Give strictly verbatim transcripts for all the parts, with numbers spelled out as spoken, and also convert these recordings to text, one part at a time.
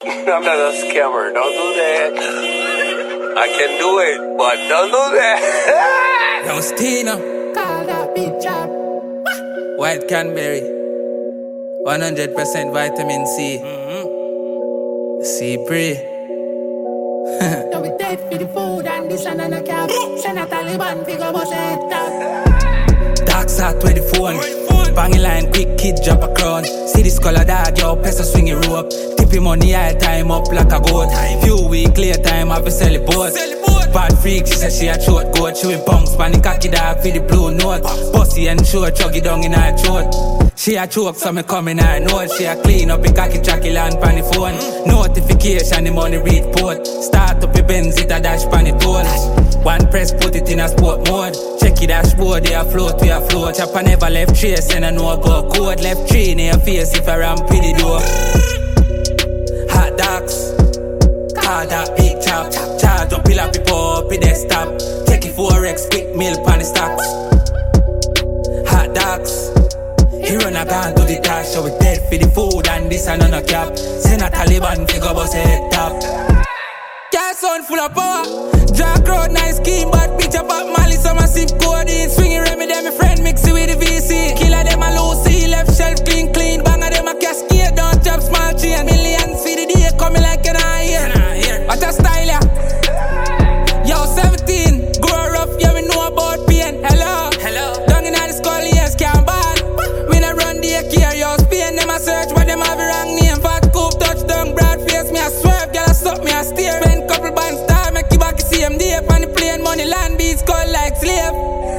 I'm not a scammer. Don't do that. I can do it, but don't do that. Yo, Stina. Call that bitch up. White Canberry. one hundred percent vitamin C. Mm-hmm. C pre. Yo, we dead for the food and this and a cap. Send a Taliban figure bust head top. Dark side twenty-four. Banging line, quick kid, drop a crown. See this color dog, yo, peso swinging rope. Tippy money, I time up like a goat. Few weeks later, time have to sell it boat. Bad freak, she said she a short goat. She with punks, panic cocky dog for the blue note. Bossy and short, chuggy down in her throat. She a choke, so me come in her note. She a clean up in cocky, tracky land pan the phone. Notification, the money read port. Start up the Benz, it a dash pan the toll. One press, put it in a sport mode. Check it dashboard, they a float, we a float. Chopper never left trace, and I know go code. Left tree in your face if I ramp with the door. Hot dogs, car that big chop. Charge up, pill up, people up, in desktop. Take it four X, quick meal, pan the stocks. Hot dogs, he run a gun to the dash. So we dead for the food and this and on a cap. Send a Taliban, figure bust head top. Car sound full of power. Draw crowd, nice scheme, but bitch up at Mali, some massive codeine. Swinging Remy, them my friend, mix it with the V C. Killer them a Lucy, left shelf clean, clean. Banger them a cascade, don't chop small chain. Millions for the day, coming like an eye here. What a style, yeah. Yo, seventeen, grow rough, yeah, we know about pain. Hello, hello. Down in the skull, yes, can't bad. We not run the care, yo, Spain, them a search, but them have the wrong name. Fat coupe, touchdown, broad face, me a swerve, girl, I stop me a steer. Spend couple bands, star, make you back C M D. On the plane, money, land, beats, call like slave.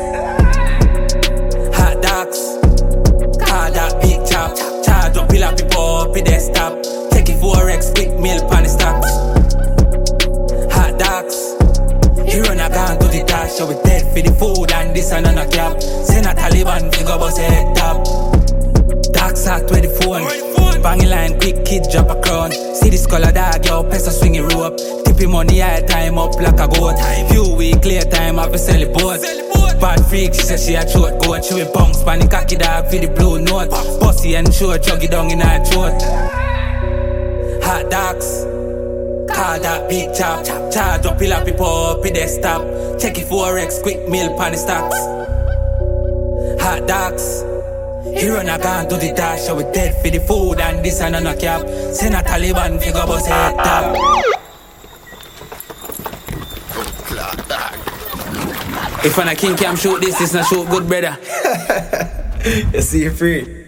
Hot dogs, car that big chop. Charge up, pill up, people up, in desktop. Take it four X, quick meal, pan the stocks. Hot dogs, he run a gun to the dash. So we dead for the food and this and on a cap. Send a Taliban, figure bust head top. Dark side twenty-four. Banging line, quick kid, drop a crown. See this color dog, yo, peso swinging rope. Tippy money, I time up like a goat. Few weeks later, time have to sell it boat. Bad freak, she said she a short goat. She with punks, panic cocky dog for the blue note. Bossy and short, chuggy down in her throat. Hot dogs, car that big chop. Charge up, pill up, people up, in desktop. Check it four X, quick meal, pan the stocks. Hot dogs, he run a gun to the dash. So we dead for the food and this and on a cap. Send a Taliban, figure bust head top. If I'm a king, can shoot this, it's not shoot good, brother. You see, free.